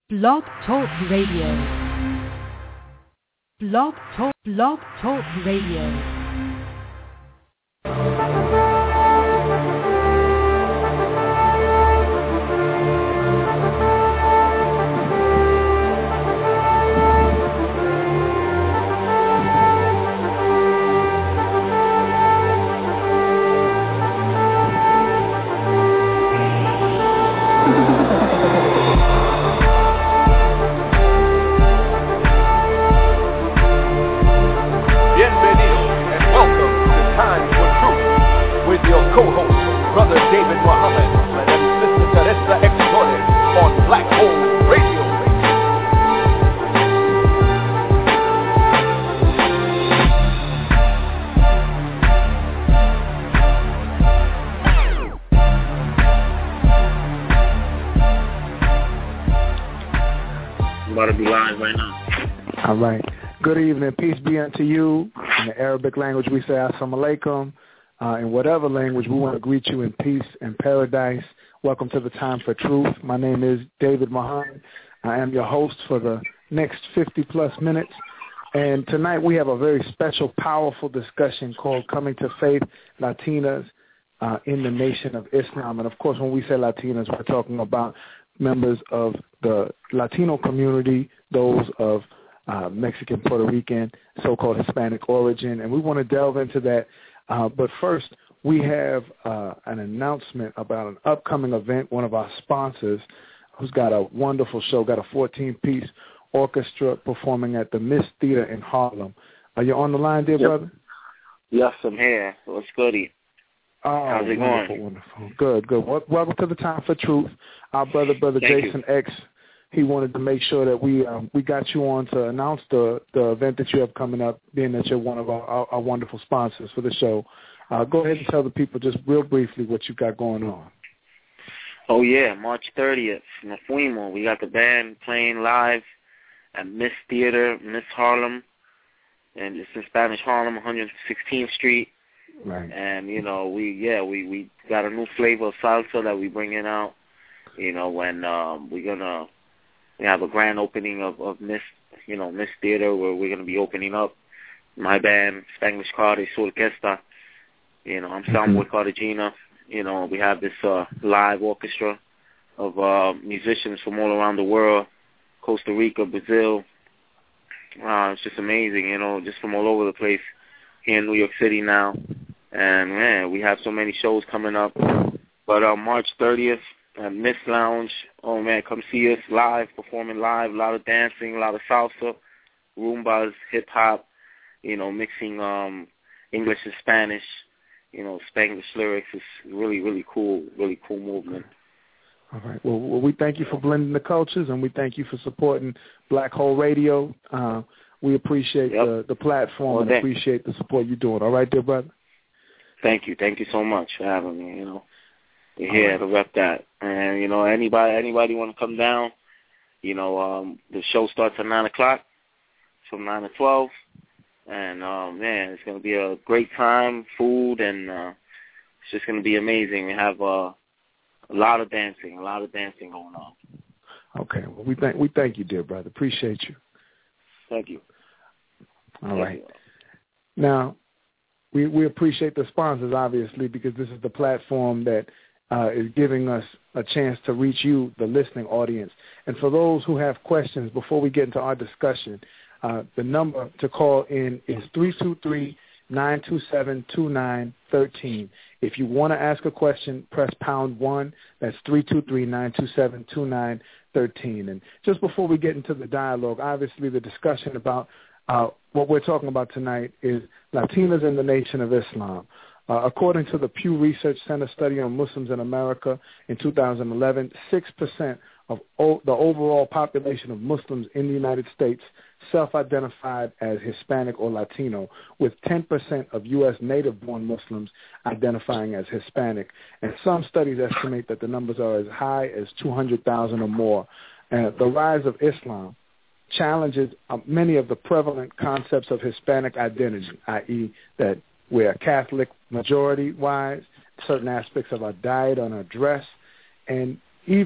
Blog Talk Radio. Blog Talk Radio. Co-host, Brother David Muhammad, and Sister Teresa Exported on Black Hole Radio. I'm about to be live right now. All right. Good evening. Peace be unto you. In the Arabic language, we say Assalamu alaikum. In whatever language, we want to greet you in peace and paradise. Welcome to the Time for Truth. My name is David Muhammad. I am your host for the next 50-plus minutes. And tonight we have a very special, powerful discussion called Coming to Faith, Latinas in the Nation of Islam. And, of course, when we say Latinas, we're talking about members of the Latino community, those of Mexican, Puerto Rican, so-called Hispanic origin. And we want to delve into that. But first, we have an announcement about an upcoming event. One of our sponsors, who's got a wonderful show, got a 14-piece orchestra performing at the Mist Theater in Harlem. Are you on the line, dear brother? Yes, I'm here. What's goody? Oh, how's it going? Wonderful. Good. Welcome to the Time for Truth. Our brother Thank Jason you. X, he wanted to make sure that we got you on to announce the event that you have coming up, being that you're one of our wonderful sponsors for the show. Go ahead and tell the people just real briefly what you got going on. Oh, yeah, March 30th, Nos Fuimos. We got the band playing live at Mist Theater, Mist Harlem, and it's in Spanish Harlem, 116th Street. Right. And, you know, we got a new flavor of salsa that we bringing out, you know, when we have a grand opening of Mist Theater where we're going to be opening up. My band, Spanglish Card, su orquesta. You know, I'm Samuel Cartagena. You know, we have this live orchestra of musicians from all around the world, Costa Rica, Brazil. It's just amazing, you know, just from all over the place here in New York City now. And, man, we have so many shows coming up. But March 30th at Mist Lounge, oh, man, come see us live, performing live, a lot of dancing, a lot of salsa, rumbas, hip-hop, you know, mixing English and Spanish. You know, Spanglish lyrics is really, really cool movement. All right. Well, we thank you for blending the cultures, and we thank you for supporting Black Hole Radio. We appreciate the platform and appreciate the support you're doing. All right, dear brother? Thank you. Thank you so much for having me, you know. We're here to rep that. And, you know, anybody want to come down, you know, the show starts at 9 o'clock, from 9 to 12. And, man, it's going to be a great time, food, and it's just going to be amazing. We have a lot of dancing going on. Okay. Well, we thank you, dear brother. Appreciate you. Thank you. All right. Now, we appreciate the sponsors, obviously, because this is the platform that is giving us a chance to reach you, the listening audience. And for those who have questions, before we get into our discussion, the number to call in is 323-927-2913. If you want to ask a question, press #1. That's 323-927-2913. And just before we get into the dialogue, obviously the discussion about what we're talking about tonight is Latinas in the Nation of Islam. According to the Pew Research Center study on Muslims in America in 2011, 6% of the overall population of Muslims in the United States self-identified as Hispanic or Latino, with 10% of U.S. native-born Muslims identifying as Hispanic. And some studies estimate that the numbers are as high as 200,000 or more. The rise of Islam challenges many of the prevalent concepts of Hispanic identity, i.e. that we're Catholic majority-wise, certain aspects of our diet and our dress, and even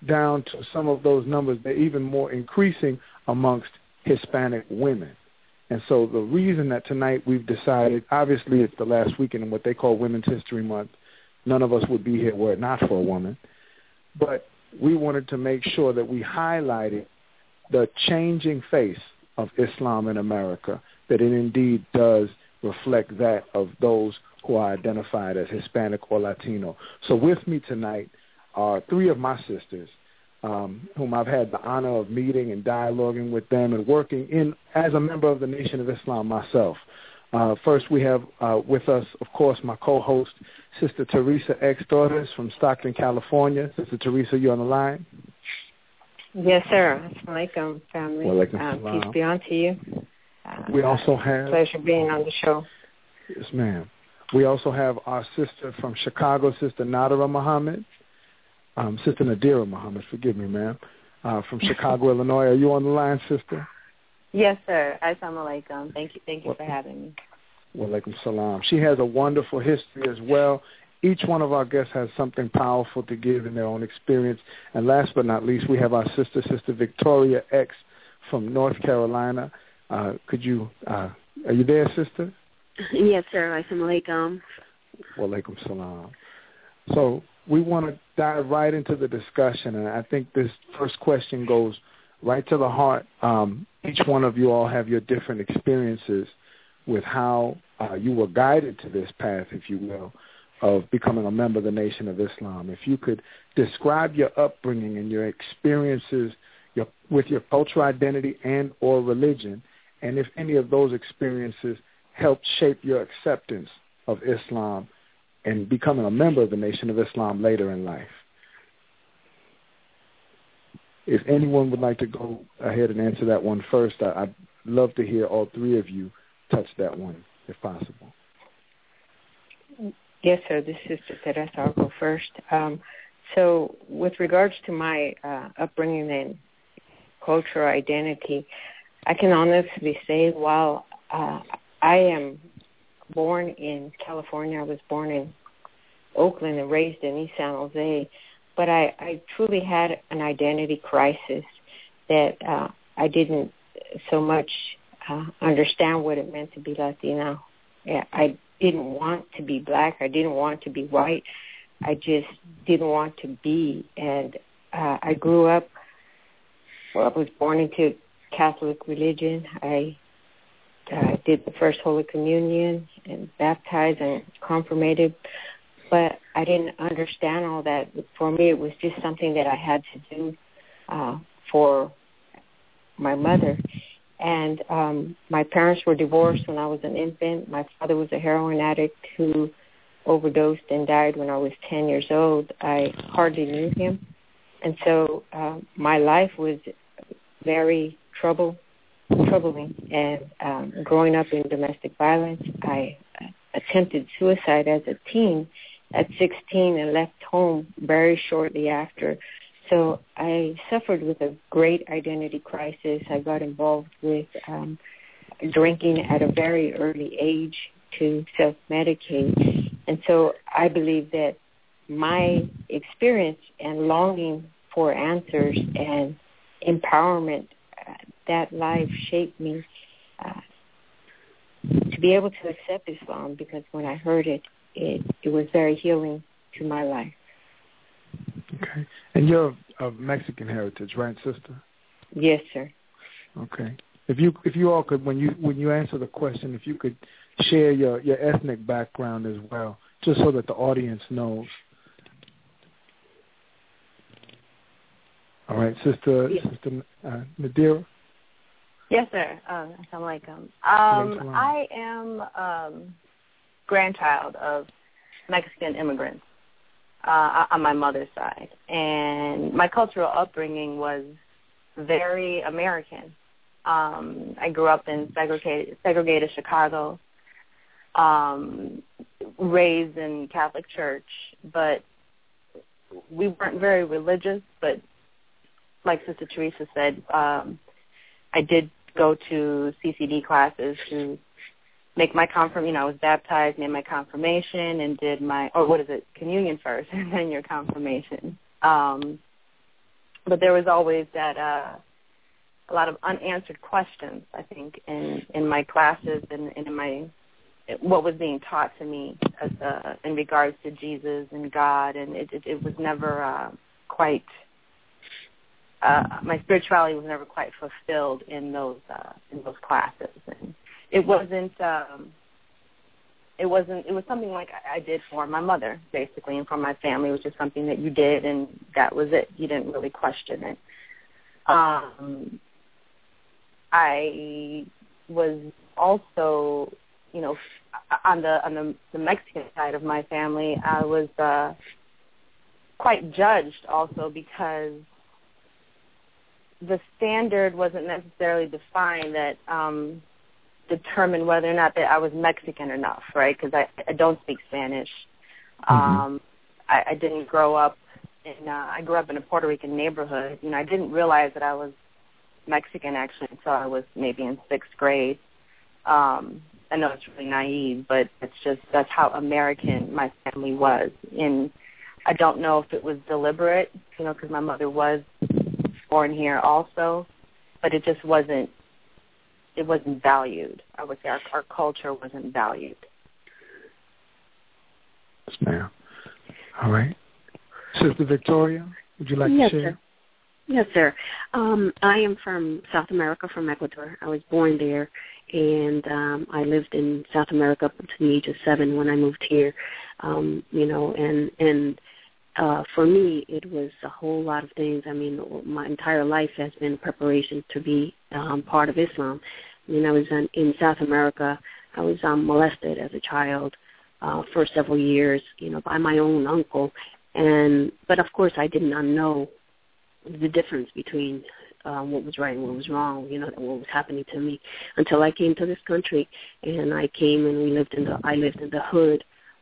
down to some of those numbers, they're even more increasing amongst Hispanic women. And so the reason that tonight we've decided, obviously it's the last weekend in what they call Women's History Month. None of us would be here were it not for a woman. But we wanted to make sure that we highlighted the changing face of Islam in America, that it indeed does reflect that of those who are identified as Hispanic or Latino. So with me tonight are three of my sisters, whom I've had the honor of meeting and dialoguing with them and working in as a member of the Nation of Islam myself. First, we have with us, of course, my co-host, Sister Teresa X. Daughters from Stockton, California. Sister Teresa, you on the line? Yes, sir. Assalamu alaikum, family. Peace be on to you. We also have... Pleasure being on the show. Yes, ma'am. We also have our sister from Chicago, Sister Nadira Muhammad. Sister Nadira Muhammad, forgive me, ma'am, from Chicago, Illinois. Are you on the line, sister? Yes, sir. Assalamu alaikum. Thank you for having me. Wa alaikum salam. She has a wonderful history as well. Each one of our guests has something powerful to give in their own experience. And last but not least, we have our sister, Sister Victoria X from North Carolina. Are you there, sister? Yes, sir. Assalamu alaikum. Wa alaikum salam. So we want to dive right into the discussion, and I think this first question goes right to the heart. Each one of you all have your different experiences with how you were guided to this path, if you will, of becoming a member of the Nation of Islam. If you could describe your upbringing and your experiences with your cultural identity and or religion, and if any of those experiences helped shape your acceptance of Islam and becoming a member of the Nation of Islam later in life. If anyone would like to go ahead and answer that one first, I'd love to hear all three of you touch that one, if possible. Yes, sir. This is Sister Teresa. I'll go first. So with regards to my upbringing and cultural identity, I can honestly say while I am born in California, I was born in Oakland and raised in East San Jose, but I truly had an identity crisis that I didn't so much understand what it meant to be Latino. I didn't want to be black. I didn't want to be white. I just didn't want to be. And I grew up, I was born into Catholic religion. I did the first Holy Communion and baptized and confirmated, but I didn't understand all that. For me, it was just something that I had to do for my mother. And my parents were divorced when I was an infant. My father was a heroin addict who overdosed and died when I was 10 years old. I hardly knew him. And so my life was very troubling. And growing up in domestic violence, I attempted suicide as a teen at 16 and left home very shortly after. So I suffered with a great identity crisis. I got involved with drinking at a very early age to self-medicate. And so I believe that my experience and longing for answers and empowerment, that life shaped me to be able to accept Islam, because when I heard it was very healing to my life. Okay. And you're of Mexican heritage, right, sister? Yes, sir. Okay. If you all could, when you answer the question, if you could share your ethnic background as well, just so that the audience knows. All right, Sister Nadira. Yes, sir. Assalamu alaikum. I am grandchild of Mexican immigrants on my mother's side, and my cultural upbringing was very American. I grew up in segregated Chicago, raised in Catholic church, but we weren't very religious. But like Sister Teresa said, I did go to CCD classes to make my I was baptized, made my confirmation, and did my, communion first, and then your confirmation. But there was always that a lot of unanswered questions, I think, in my classes and in my what was being taught to me as in regards to Jesus and God, and it was never quite. My spirituality was never quite fulfilled in those classes, and it was something like I did for my mother, basically, and for my family. It was just something that you did, and that was it. You didn't really question it. I was also, on the Mexican side of my family, I was quite judged also because the standard wasn't necessarily defined that determined whether or not that I was Mexican enough, right? Because I don't speak Spanish. I didn't grow up I grew up in a Puerto Rican neighborhood. I didn't realize that I was Mexican actually until I was maybe in 6th grade. I know it's really naive, but that's how American my family was. And I don't know if it was deliberate, because my mother was born here also, but it just wasn't valued. I would say our culture wasn't valued. Yes, ma'am. All right. Sister Victoria, would you like to share? Sir. Yes, sir. I am from South America, from Ecuador. I was born there, and I lived in South America up until the age of 7 when I moved here. For me, it was a whole lot of things. I mean, my entire life has been preparation to be part of Islam. When I was in South America, I was molested as a child for several years, by my own uncle. But of course, I did not know the difference between what was right and what was wrong, what was happening to me until I came to this country. And I came and I lived in the hood.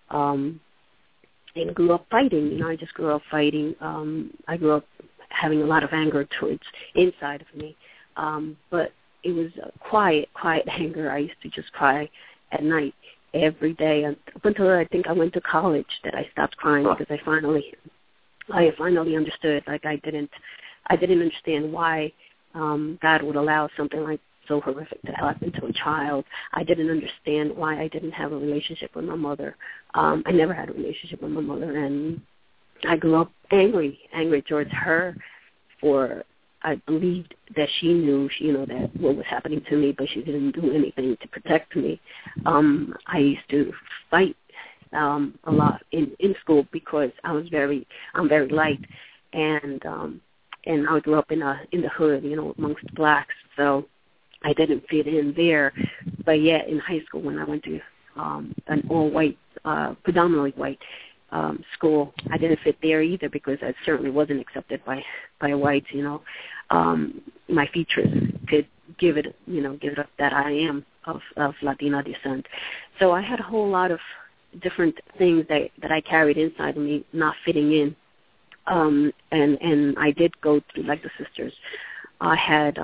And grew up fighting. I just grew up fighting. I grew up having a lot of anger towards inside of me. But it was quiet anger. I used to just cry at night every day up until I think I went to college that I stopped crying because I finally understood. Like I didn't understand why God would allow something like so horrific to happen to a child. I didn't understand why I didn't have a relationship with my mother. I never had a relationship with my mother, and I grew up angry towards her for I believed that she knew, that what was happening to me, but she didn't do anything to protect me. I used to fight a lot in school because I'm very light, and I grew up in the hood, amongst blacks, so I didn't fit in there. But yet in high school, when I went to an all-white, predominantly white school, I didn't fit there either because I certainly wasn't accepted by whites. My features could give it up that I am of Latina descent. So I had a whole lot of different things that I carried inside of me, not fitting in. And I did go through, like the sisters, I had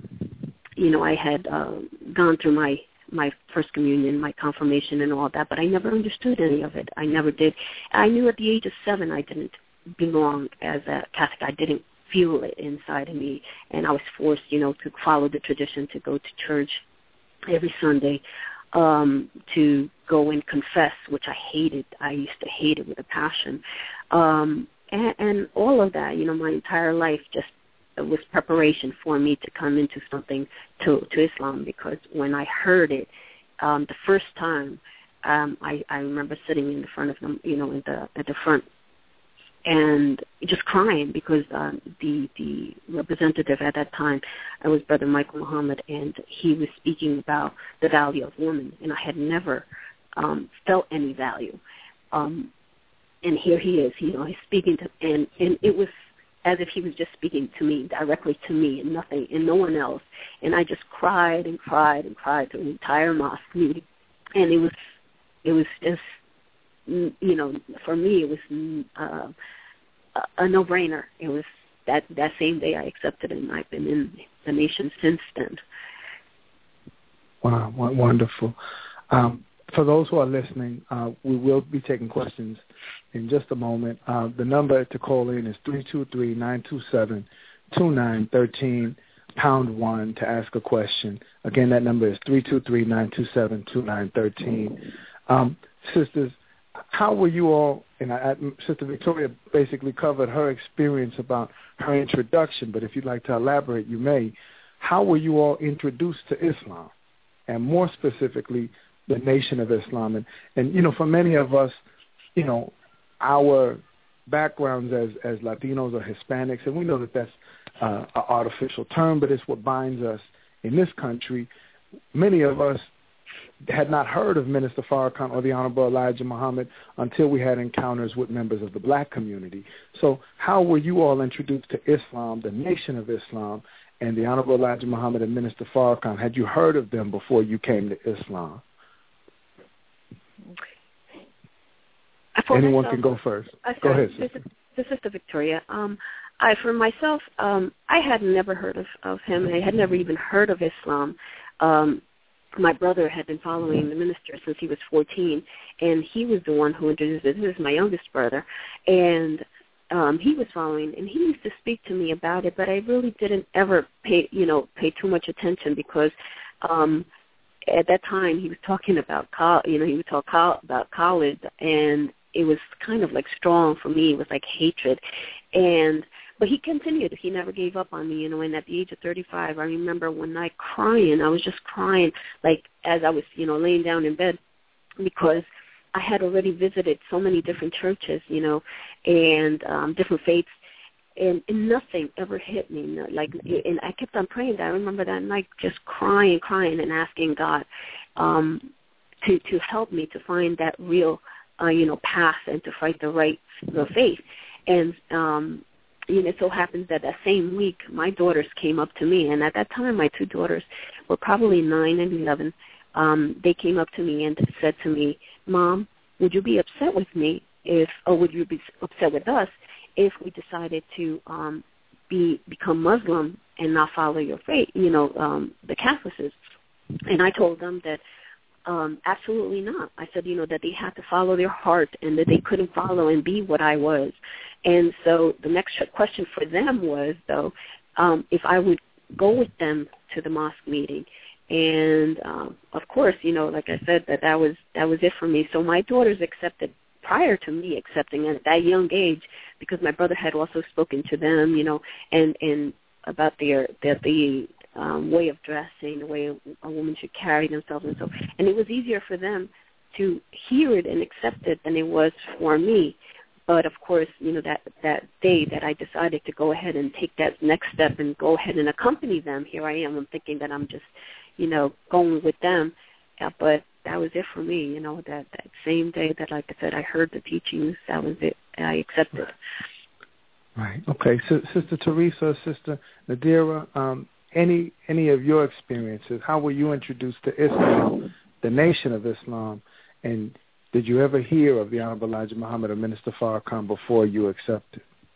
gone through my first communion, my confirmation and all that, but I never understood any of it. I never did. I knew at the age of 7 I didn't belong as a Catholic. I didn't feel it inside of me, and I was forced, to follow the tradition, to go to church every Sunday, to go and confess, which I hated. I used to hate it with a passion. And all of that, my entire life just was preparation for me to come into something to Islam, because when I heard it the first time, I remember sitting in the front of them, at the front, and just crying because the representative at that time, I was Brother Michael Muhammad, and he was speaking about the value of women, and I had never felt any value. And here he is, he's speaking to, and it was as if he was just speaking to me, directly to me, and nothing, and no one else. And I just cried and cried and cried through the entire mosque meeting. And it was just, for me, it was a no-brainer. It was that same day I accepted it, and I've been in the nation since then. Wow, wonderful. For those who are listening, we will be taking questions in just a moment. The number to call in is 323-927-2414. 2913, #1 to ask a question. Again, that number is 323-927-2913. Sisters, how were you all, and Sister Victoria basically covered her experience about her introduction, but if you'd like to elaborate, you may. How were you all introduced to Islam, and more specifically, the Nation of Islam? And you know, for many of us, you know, our backgrounds as Latinos or Hispanics, and we know that that's an artificial term, but it's what binds us in this country. Many of us had not heard of Minister Farrakhan or the Honorable Elijah Muhammad until we had encounters with members of the black community. So how were you all introduced to Islam, the Nation of Islam, and the Honorable Elijah Muhammad and Minister Farrakhan? Had you heard of them before you came to Islam? Anyone can go first. Go ahead, Sister. This is Victoria. For myself, I had never heard of him. I had never even heard of Islam. My brother had been following the minister since he was 14, and he was the one who introduced it. This is my youngest brother, and he was following, and he used to speak to me about it, but I really didn't ever pay too much attention because at that time he was talking about he would talk about college, and it was kind of like strong for me. It was like hatred, but he continued. He never gave up on me, and at the age of 35, I remember one night crying. I was just crying, like as I was, laying down in bed, because I had already visited so many different churches, and different faiths, and nothing ever hit me. And I kept on praying. I remember that night just crying, and asking God to help me to find that real, path and to fight the faith. And it so happens that same week, my daughters came up to me, and at that time, my two daughters were probably 9 and 11. They came up to me and said to me, "Mom, would you be upset with me or would you be upset with us if we decided to become Muslim and not follow your faith, the Catholicism?" And I told them that absolutely not. I said, that they had to follow their heart and that they couldn't follow and be what I was. And so the next question for them was, though, if I would go with them to the mosque meeting. And, of course, like I said, that was it for me. So my daughters accepted prior to me accepting at that young age, because my brother had also spoken to them, and about the way of dressing, the way a woman should carry themselves, and it was easier for them to hear it and accept it than it was for me. But of course, that day that I decided to go ahead and take that next step and go ahead and accompany them, here I am. I'm thinking that I'm just, going with them. But that was it for me. That same day that, like I said, I heard the teachings, that was it. I accepted. Right. Okay. So, Sister Teresa, Sister Nadira, any of your experiences? How were you introduced to Islam, the Nation of Islam, and did you ever hear of the Honorable Elijah Muhammad or Minister Farrakhan before you accepted?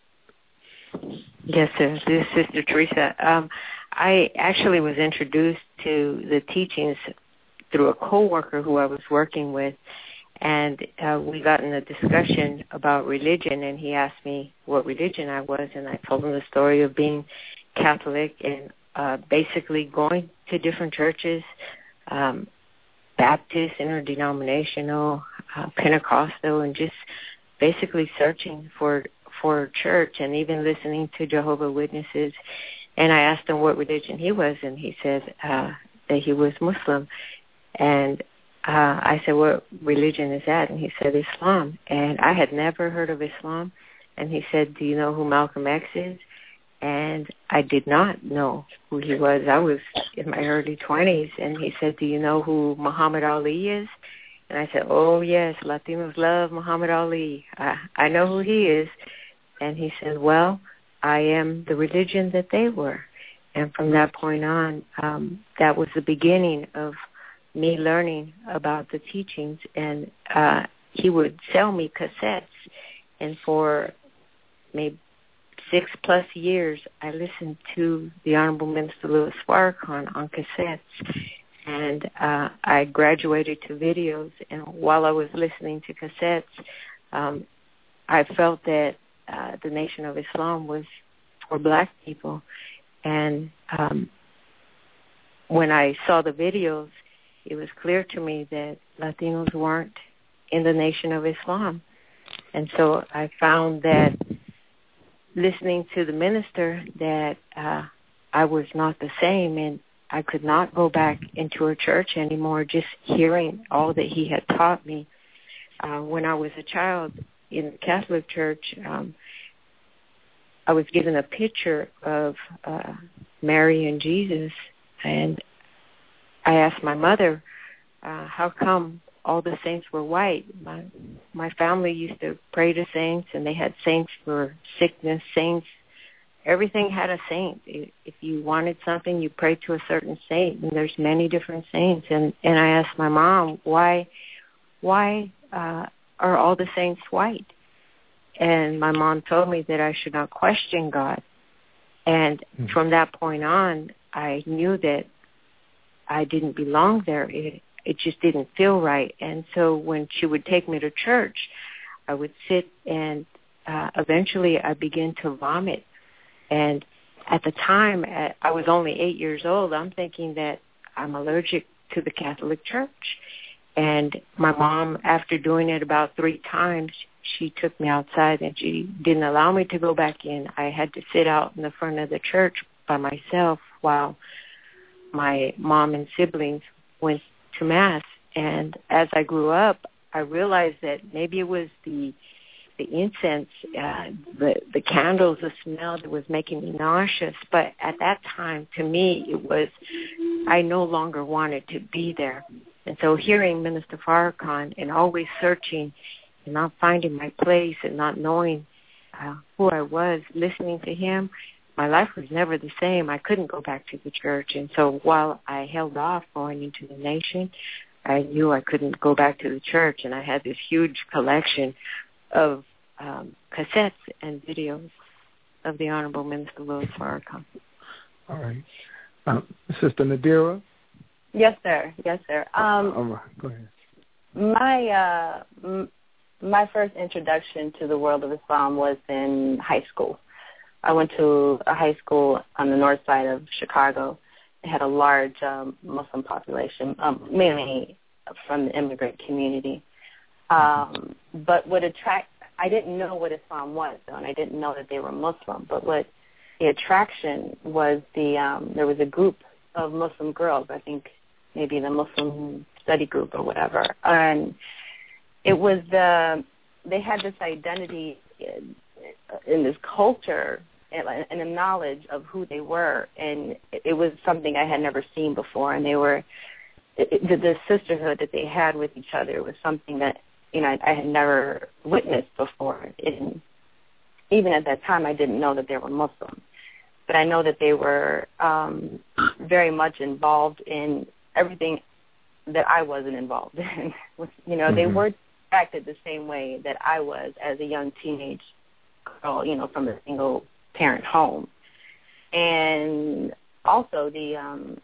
Yes, sir. This is Sister Teresa. I actually was introduced to the teachings through a coworker who I was working with, and we got in a discussion about religion, and he asked me what religion I was, and I told him the story of being Catholic and basically going to different churches, Baptist, interdenominational, Pentecostal, and just basically searching for church and even listening to Jehovah's Witnesses. And I asked him what religion he was, and he said that he was Muslim. And I said, "What religion is that?" And he said, "Islam." And I had never heard of Islam. And he said, "Do you know who Malcolm X is?" And I did not know who he was. I was in my early 20s. And he said, "Do you know who Muhammad Ali is?" And I said, "Oh, yes, Latinos love Muhammad Ali. I know who he is." And he said, "Well, I am the religion that they were." And from that point on, that was the beginning of me learning about the teachings. And he would sell me cassettes. And for maybe 6+ years, I listened to the Honorable Minister Louis Farrakhan on cassettes. And I graduated to videos. And while I was listening to cassettes, I felt that the Nation of Islam was for black people. And when I saw the videos, it was clear to me that Latinos weren't in the Nation of Islam. And so I found that listening to the minister that I was not the same, and I could not go back into a church anymore, just hearing all that he had taught me. When I was a child in the Catholic Church, I was given a picture of Mary and Jesus, and I asked my mother, how come all the saints were white? My family used to pray to saints, and they had saints for sickness, saints. Everything had a saint. If you wanted something, you prayed to a certain saint, and there's many different saints. And I asked my mom, why are all the saints white? And my mom told me that I should not question God. And from that point on, I knew that I didn't belong there. It just didn't feel right. And so when she would take me to church, I would sit, and eventually I began to vomit. And at the time, I was only 8 years old. I'm thinking that I'm allergic to the Catholic Church. And my mom, after doing it about 3 times, she took me outside, and she didn't allow me to go back in. I had to sit out in the front of the church by myself while my mom and siblings went to Mass. And as I grew up, I realized that maybe it was the incense, the candles, the smell that was making me nauseous. But at that time, to me, it was, I no longer wanted to be there. And so hearing Minister Farrakhan and always searching and not finding my place and not knowing who I was, listening to him, my life was never the same. I couldn't go back to the church. And so while I held off going into the Nation, I knew I couldn't go back to the church. And I had this huge collection of cassettes and videos of the Honorable Minister Louis Farrakhan. All right. Sister Nadira? Yes, sir. Yes, sir. All right. Go ahead. My first introduction to the world of Islam was in high school. I went to a high school on the north side of Chicago. It had a large Muslim population, mainly from the immigrant community. But I didn't know what Islam was, though, and I didn't know that they were Muslim. But what the attraction was, there was a group of Muslim girls, I think maybe the Muslim study group or whatever, and it was they had this identity in this culture and a knowledge of who they were, and it was something I had never seen before. And they were the sisterhood that they had with each other was something that I had never witnessed before. And even at that time, I didn't know that they were Muslim, but I know that they were very much involved in everything that I wasn't involved in. They were acted the same way that I was as a young teenage girl, from a single parent home. And also the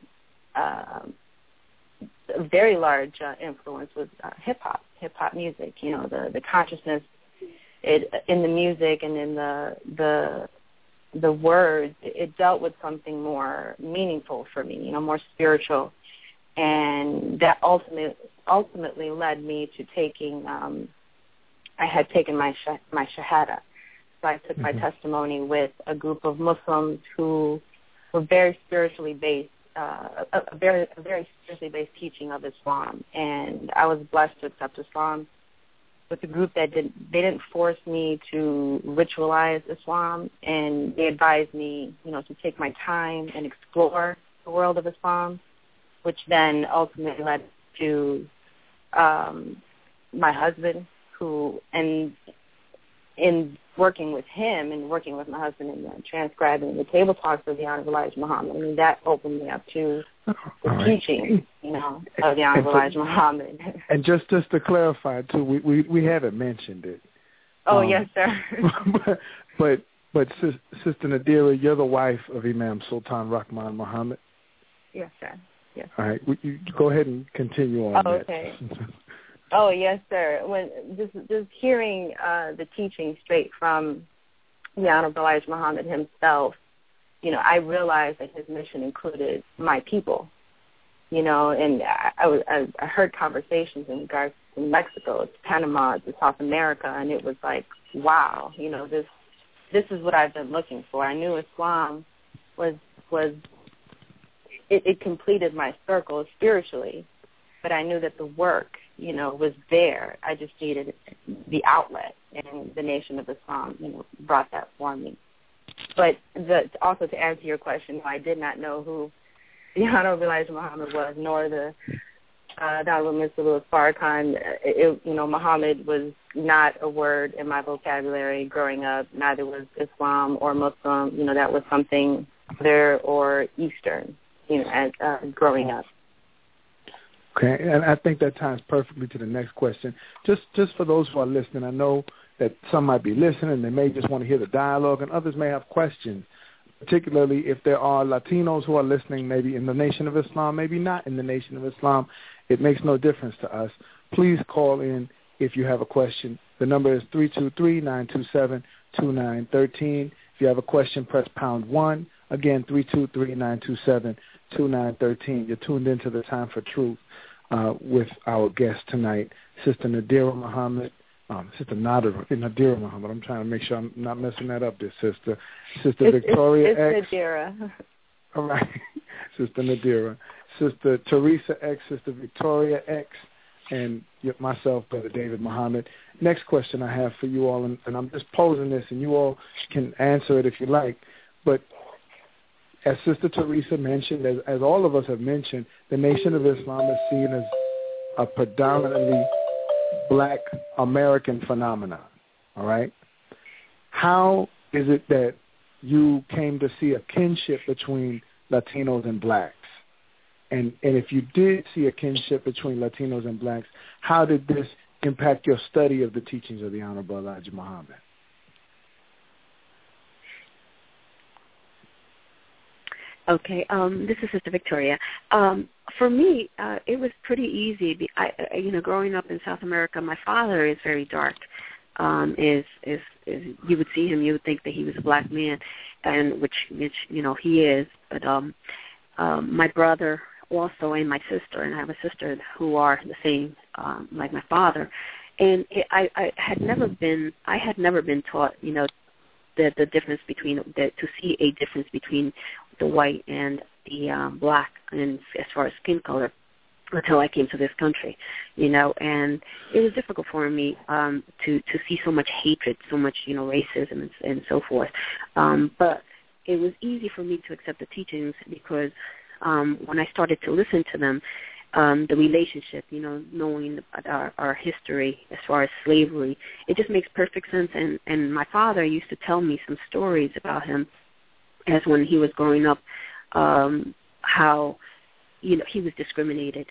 very large influence was hip hop music. The consciousness in the music and in the words, it dealt with something more meaningful for me, more spiritual. And that ultimately led me to taking, I had taken my Shahada. So I took my testimony with a group of Muslims who were very spiritually based, a very spiritually based teaching of Islam. And I was blessed to accept Islam with a group that they didn't force me to ritualize Islam, and they advised me, to take my time and explore the world of Islam, which then ultimately led to my husband, and in working with him and working with my husband and transcribing the table talks of the Honorable Elijah Muhammad, that opened me up to the teaching, of the Honorable Elijah Muhammad. And just to clarify, too, we haven't mentioned it. Oh, yes, sir. but Sister Nadira, you're the wife of Imam Sultan Rahman Muhammad? Yes, sir. Yes. All right. You go ahead and continue on that. Okay. Oh, yes, sir. When just hearing the teaching straight from the Honorable Elijah Muhammad himself, I realized that his mission included my people, and I heard conversations in regards to Mexico, to Panama, to South America, and it was like, wow, this is what I've been looking for. I knew Islam was it completed my circle spiritually, but I knew that the work, was there. I just needed the outlet, and the Nation of Islam, brought that for me. But also to answer your question, I did not know who the Honorable Elijah Muhammad was, nor the Honorable Mr. Louis Farrakhan. Muhammad was not a word in my vocabulary growing up. Neither was Islam or Muslim. That was something other or Eastern, as growing up. Okay, and I think that ties perfectly to the next question. Just for those who are listening, I know that some might be listening, they may just want to hear the dialogue, and others may have questions, particularly if there are Latinos who are listening, maybe in the Nation of Islam, maybe not in the Nation of Islam. It makes no difference to us. Please call in if you have a question. The number is 323-927-2913. If you have a question, press pound 1. Again, 323-927-2913. You're tuned into the Time for Truth with our guest tonight, Sister Nadira Muhammad. Sister Nadira Muhammad. I'm trying to make sure I'm not messing that up, dear sister. Sister Victoria it's X. Nadira. All right. Sister Nadira. Sister Teresa X. Sister Victoria X. And myself, Brother David Muhammad. Next question I have for you all, and I'm just posing this, and you all can answer it if you like. But as Sister Teresa mentioned, as all of us have mentioned, the Nation of Islam is seen as a predominantly Black American phenomenon, all right? How is it that you came to see a kinship between Latinos and Blacks? And if you did see a kinship between Latinos and Blacks, how did this impact your study of the teachings of the Honorable Elijah Muhammad? Okay, this is Sister Victoria. For me, it was pretty easy. Growing up in South America, my father is very dark. Is you would see him, you would think that he was a black man, and which he is. But my brother also, and my sister, and I have a sister who are the same, like my father. And I had never been taught, the difference between to see a difference between the white and the black, and as far as skin color, until I came to this country, and it was difficult for me to see so much hatred, so much racism and so forth. But it was easy for me to accept the teachings because when I started to listen to them, the relationship, knowing our history as far as slavery, it just makes perfect sense. And my father used to tell me some stories about him as when he was growing up, how, he was discriminated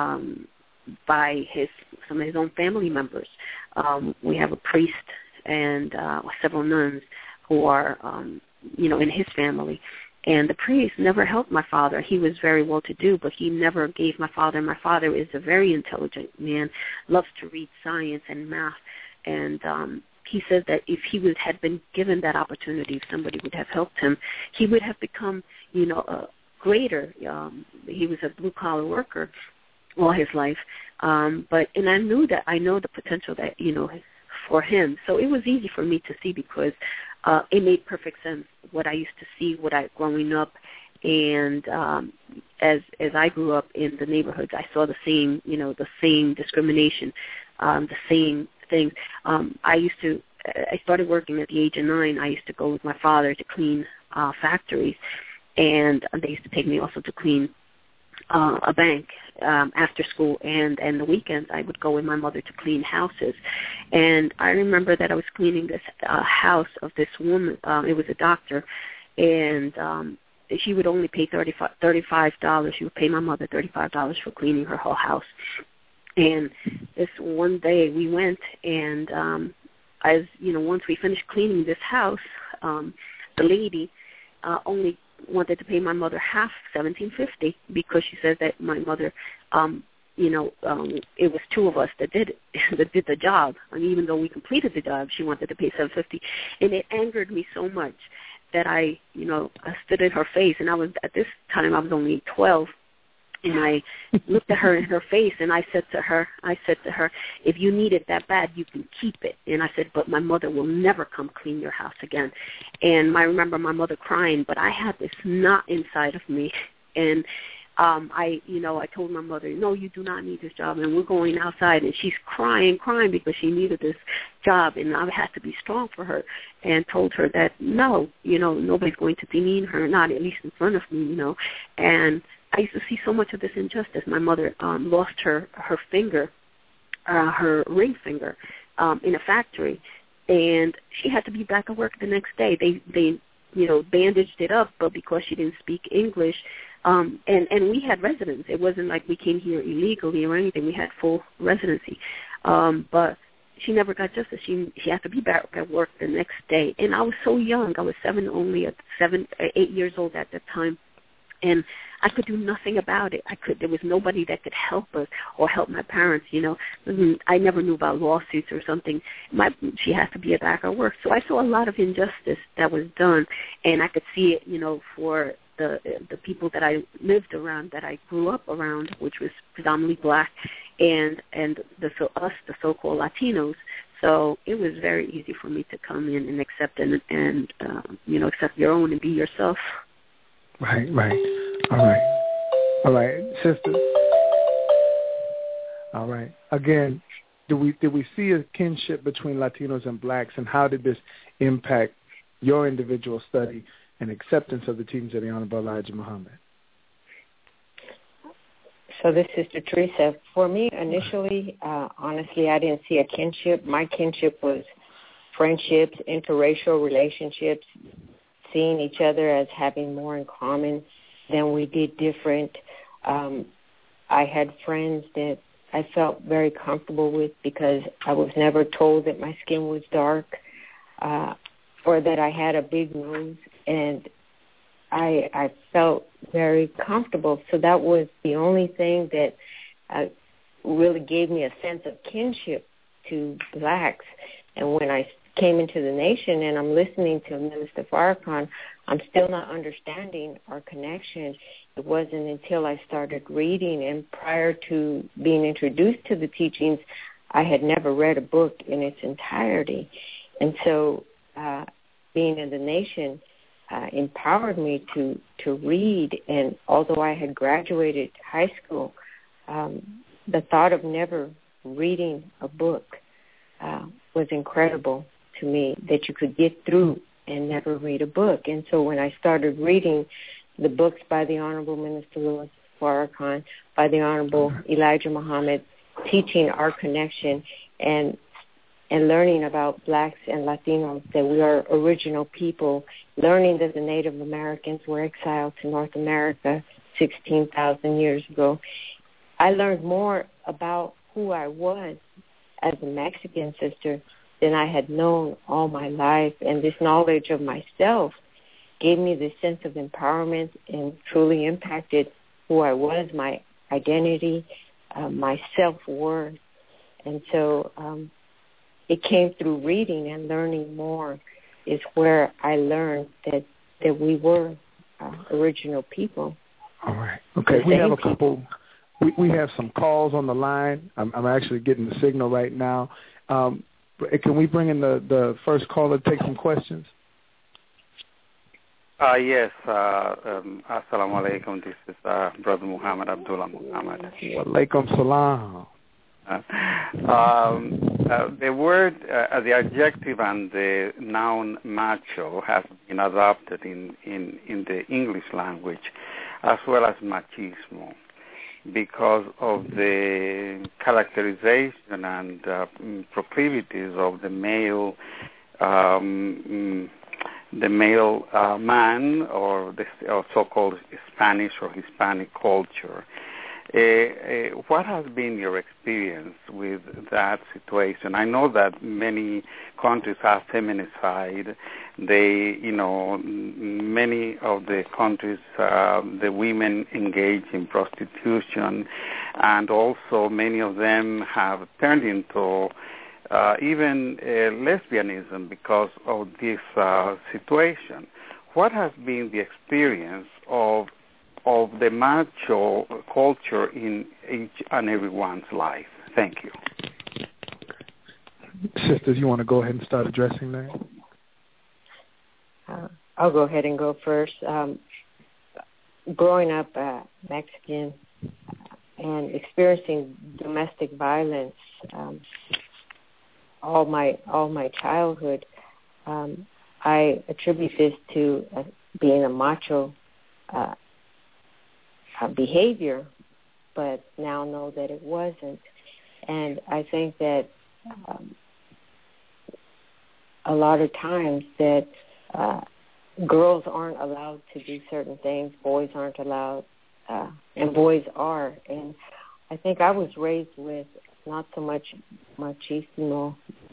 by some of his own family members. We have a priest and several nuns who are, in his family. And the priest never helped my father. He was very well-to-do, but he never gave my father. My father is a very intelligent man, loves to read science and math. And he said that if he had been given that opportunity, if somebody would have helped him, he would have become, greater. He was a blue-collar worker all his life. But I know the potential that, for him. So it was easy for me to see because it made perfect sense what I used to see, growing up, and as I grew up in the neighborhoods, I saw the same discrimination, the same things. I started working at the age of 9. I used to go with my father to clean factories, and they used to take me also to clean a bank after school, and the weekends I would go with my mother to clean houses. And I remember that I was cleaning this house of this woman. It was a doctor, and she would only pay $35. She would pay my mother $35 for cleaning her whole house. And this one day we went, and once we finished cleaning this house, the lady only wanted to pay my mother half, $17.50, because she said that my mother it was two of us that did the job. And even though we completed the job, she wanted to pay $750, and it angered me so much that I stood in her face, and at this time I was only 12, and I looked at her in her face, and I said to her, if you need it that bad, you can keep it. And I said, but my mother will never come clean your house again. And I remember my mother crying, but I had this knot inside of me, and I told my mother, no, you do not need this job, and we're going outside. And she's crying because she needed this job, and I had to be strong for her, and told her that no, nobody's going to demean her, not at least in front of me, And I used to see so much of this injustice. My mother lost her finger, her ring finger, in a factory, and she had to be back at work the next day. They bandaged it up, but because she didn't speak English, and we had residence. It wasn't like we came here illegally or anything. We had full residency, but she never got justice. She had to be back at work the next day, and I was so young. I was 8 years old at the time. And I could do nothing about it. There was nobody that could help us or help my parents, I never knew about lawsuits or something. She had to be back at work. So I saw a lot of injustice that was done, and I could see it, for the people that I lived around, that I grew up around, which was predominantly black, and the so-called Latinos. So it was very easy for me to come in and accept and accept your own and be yourself. Right. All right, sister. All right. Again, did we see a kinship between Latinos and blacks, and how did this impact your individual study and acceptance of the teachings of the Honorable Elijah Muhammad? So this is Sister Teresa. For me, initially, honestly, I didn't see a kinship. My kinship was friendships, interracial relationships, seeing each other as having more in common than we did different. I had friends that I felt very comfortable with because I was never told that my skin was dark or that I had a big nose, and I felt very comfortable. So that was the only thing that really gave me a sense of kinship to blacks. And when I came into the nation and I'm listening to Minister Farrakhan, I'm still not understanding our connection. It wasn't until I started reading, and prior to being introduced to the teachings, I had never read a book in its entirety. And so being in the nation empowered me to read. And although I had graduated high school, the thought of never reading a book was incredible to me, that you could get through and never read a book. And so when I started reading the books by the Honorable Minister Louis Farrakhan, by the Honorable Elijah Muhammad, teaching our connection and learning about blacks and Latinos, that we are original people, learning that the Native Americans were exiled to North America 16,000 years ago, I learned more about who I was as a Mexican sister than I had known all my life. And this knowledge of myself gave me this sense of empowerment and truly impacted who I was, my identity, my self-worth. And so it came through reading and learning more is where I learned that we were original people. All right. Okay, we have a couple. We have some calls on the line. I'm actually getting the signal right now. Can we bring in the first caller to take some questions? Yes. Assalamu alaikum. This is Brother Muhammad Abdullah Muhammad. Wa alaikum salam. The word, the adjective and the noun macho has been adopted in the English language, as well as machismo, because of the characterization and proclivities of the male man, or the so-called Spanish or Hispanic culture. What has been your experience with that situation? I know that many countries have feminicide. Many of the countries, the women engage in prostitution, and also many of them have turned into even lesbianism because of this situation. What has been the experience of the macho culture in each and everyone's life? Thank you. Sisters, you want to go ahead and start addressing that? I'll go ahead and go first. Growing up Mexican and experiencing domestic violence all my childhood, I attribute this to being a macho behavior, but now know that it wasn't. And I think that a lot of times that girls aren't allowed to do certain things, boys aren't allowed, and boys are. And I think I was raised with not so much machismo,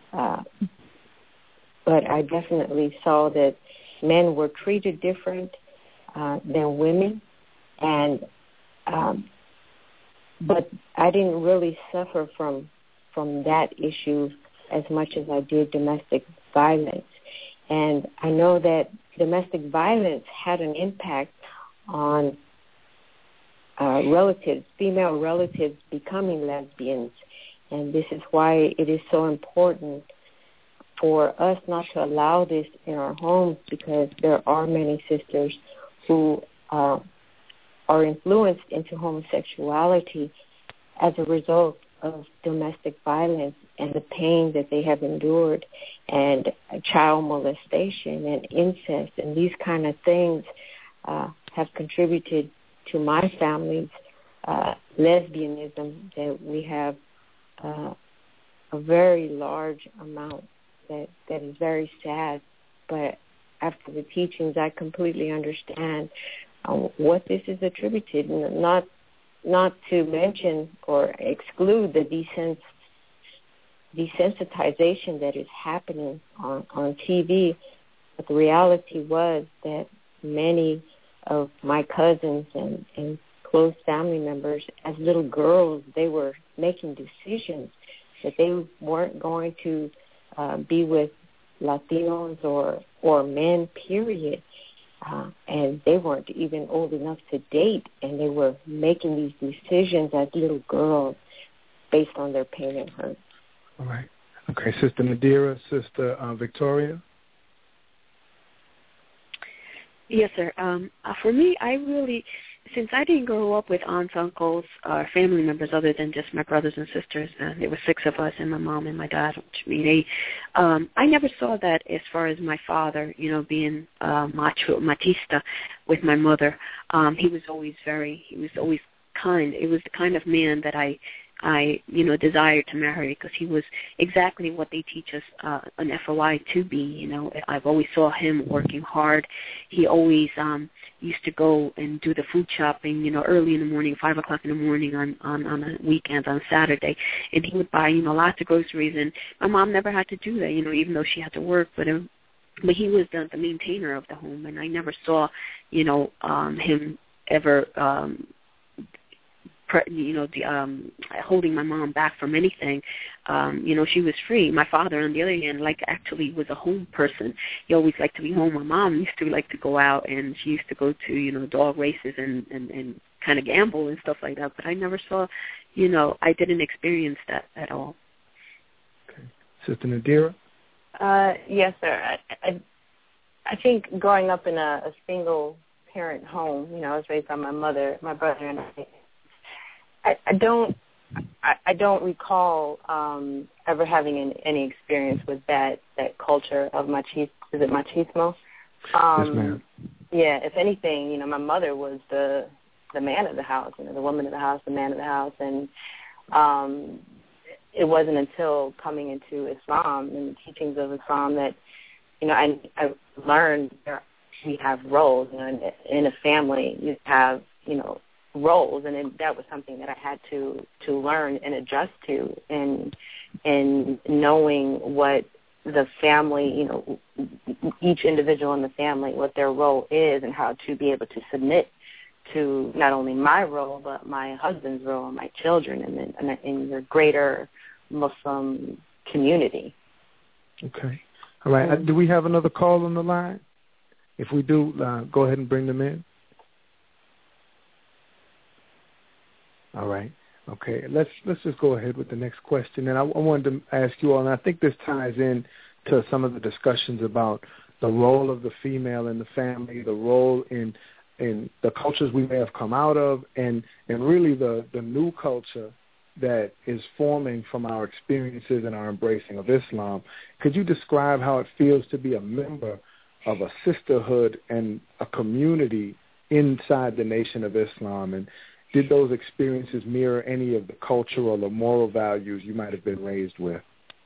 but I definitely saw that men were treated different than women, and but I didn't really suffer from that issue as much as I did domestic violence. And I know that domestic violence had an impact on relatives, female relatives becoming lesbians. And this is why it is so important for us not to allow this in our homes, because there are many sisters who are influenced into homosexuality as a result of domestic violence and the pain that they have endured, and child molestation and incest, and these kind of things have contributed to my family's lesbianism, that we have a very large amount that is very sad. But after the teachings, I completely understand what this is attributed, and not to mention or exclude the desensitization that is happening on TV. But the reality was that many of my cousins and close family members, as little girls, they were making decisions that they weren't going to be with Latinos or men, period. And they weren't even old enough to date, and they were making these decisions as little girls based on their pain and hurt. All right. Okay, Sister Nadira, Sister Victoria? Yes, sir. For me, I really, since I didn't grow up with aunts, uncles, or family members other than just my brothers and sisters, there were 6 of us, and my mom and my dad, I never saw that as far as my father, being machista with my mother. He was always kind. It was the kind of man that I desired to marry, because he was exactly what they teach us an FOI to be. I've always saw him working hard. He always used to go and do the food shopping, early in the morning, 5 o'clock in the morning on a weekend, on Saturday, and he would buy, lots of groceries. And my mom never had to do that, even though she had to work, but he was the maintainer of the home, and I never saw, him ever. Holding my mom back from anything. She was free. My father, on the other hand, actually was a home person. He always liked to be home. My mom used to like to go out, and she used to go to, dog races and kind of gamble and stuff like that. But I never saw, I didn't experience that at all. Okay. Sister Nadira? Yes, sir. I think growing up in a single parent home, I was raised by my mother, my brother, and I don't recall ever having any experience with that culture of machismo. Is it machismo? Yes, ma'am. Yeah. If anything, my mother was the man of the house, the woman of the house, the man of the house, and it wasn't until coming into Islam and the teachings of Islam that I learned we have roles. In a family, you have roles, and that was something that I had to learn and adjust to, and knowing what the family, each individual in the family, what their role is, and how to be able to submit to not only my role but my husband's role and my children, and in the greater Muslim community. Okay. All right. Do we have another call on the line? If we do, go ahead and bring them in. All right. Okay. Let's just go ahead with the next question. And I wanted to ask you all, and I think this ties in to some of the discussions about the role of the female in the family, the role in the cultures we may have come out of, and really the new culture that is forming from our experiences and our embracing of Islam. Could you describe how it feels to be a member of a sisterhood and a community inside the Nation of Islam? And did those experiences mirror any of the cultural or moral values you might have been raised with?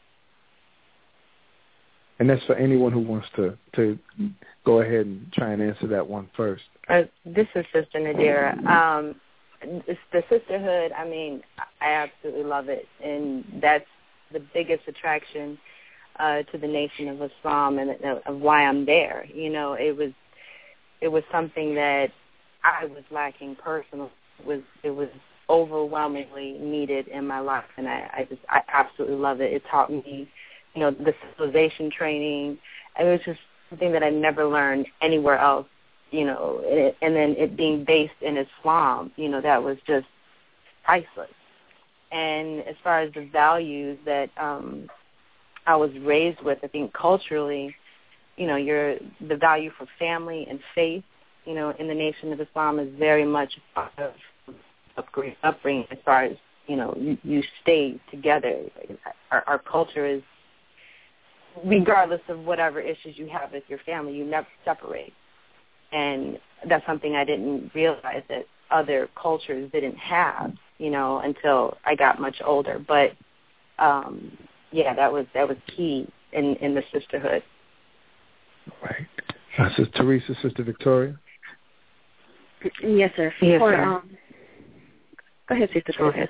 And that's for anyone who wants to go ahead and try and answer that one first. This is Sister Nadira. It's the sisterhood, I absolutely love it. And that's the biggest attraction to the Nation of Islam and of why I'm there. It was something that I was lacking personally. It was overwhelmingly needed in my life, and I absolutely love it. It taught me, the civilization training. It was just something that I never learned anywhere else, and then it being based in Islam, that was just priceless. And as far as the values that I was raised with, I think culturally, the value for family and faith, in the Nation of Islam is very much a part of upbringing as far as, you stay together. Our culture is, regardless of whatever issues you have with your family, you never separate. And that's something I didn't realize that other cultures didn't have, until I got much older. But, that was key in the sisterhood. Right. Sister Teresa, Sister Victoria? Yes, sir. Yes, sir. Go ahead, Sister. Go ahead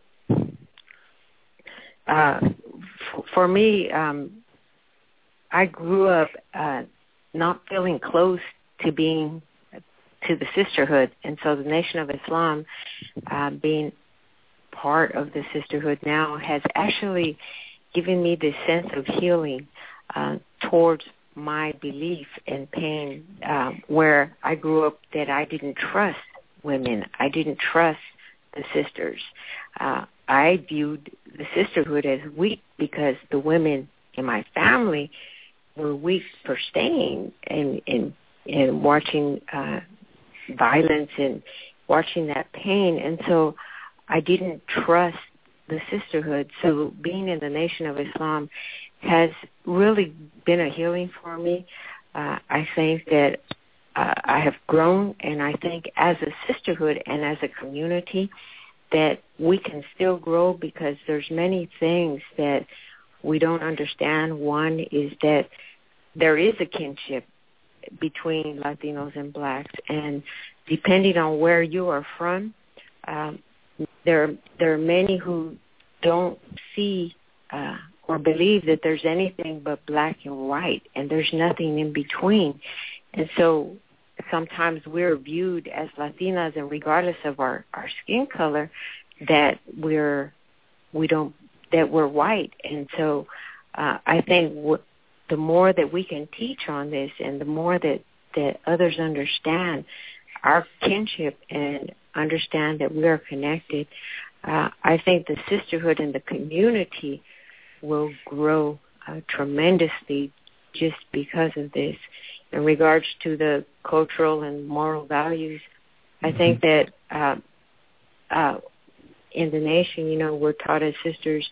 now. For me, I grew up not feeling close to the sisterhood, and so the Nation of Islam, being part of the sisterhood now, has actually given me this sense of healing towards my belief and pain, where I grew up that I didn't trust women. I didn't trust the sisters. I viewed the sisterhood as weak because the women in my family were weak for staying and watching violence and watching that pain. And so I didn't trust the sisterhood. So being in the Nation of Islam has really been a healing for me. I think that I have grown, and I think as a sisterhood and as a community that we can still grow because there's many things that we don't understand. One is that there is a kinship between Latinos and blacks, and depending on where you are from, there are many who don't see or believe that there's anything but black and white, and there's nothing in between. And so sometimes we're viewed as Latinas, and regardless of our skin color, that we're white. And so I think the more that we can teach on this, and the more that others understand our kinship and understand that we are connected, I think the sisterhood and the community will grow tremendously just because of this. In regards to the cultural and moral values, I think that in the nation, we're taught as sisters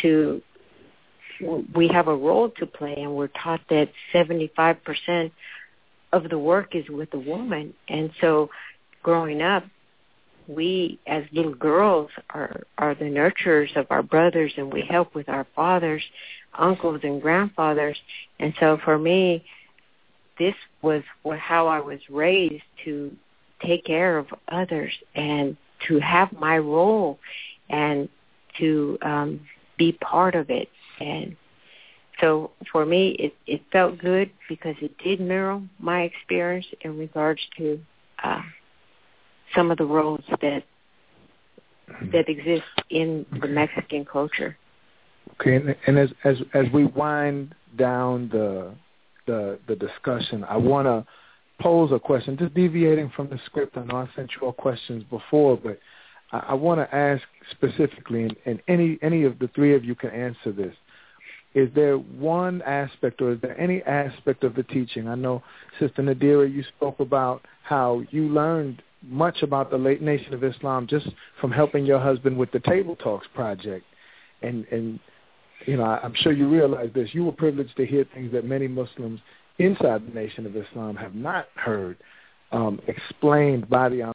we have a role to play, and we're taught that 75% of the work is with the woman. And so growing up, we as little girls are the nurturers of our brothers, and we help with our fathers, uncles, and grandfathers. And so for me, this was how I was raised, to take care of others and to have my role and to be part of it. And so for me, it felt good because it did mirror my experience in regards to some of the roles that exist in the Mexican culture. Okay, and as we wind down the discussion, I want to pose a question, just deviating from the script. I know I sent you all questions before, but I want to ask specifically, and any of the three of you can answer this. Is there one aspect, or is there any aspect of the teaching? I know, Sister Nadira, you spoke about how you learned much about the late Nation of Islam just from helping your husband with the Table Talks project. And you know, I'm sure you realize this. You were privileged to hear things that many Muslims inside the Nation of Islam have not heard explained by the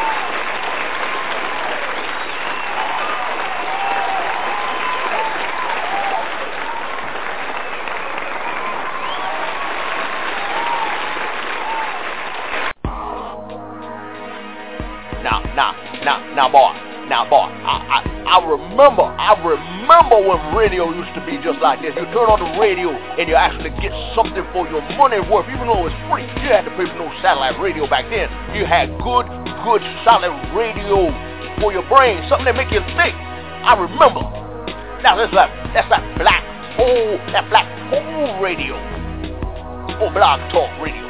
Now, boy, I remember when radio used to be just like this. You turn on the radio and you actually get something for your money worth, even though it's free. You had to pay for no satellite radio back then. You had good solid radio for your brain, something that make you think. I remember. Now that's that black hole radio, or Blog Talk Radio.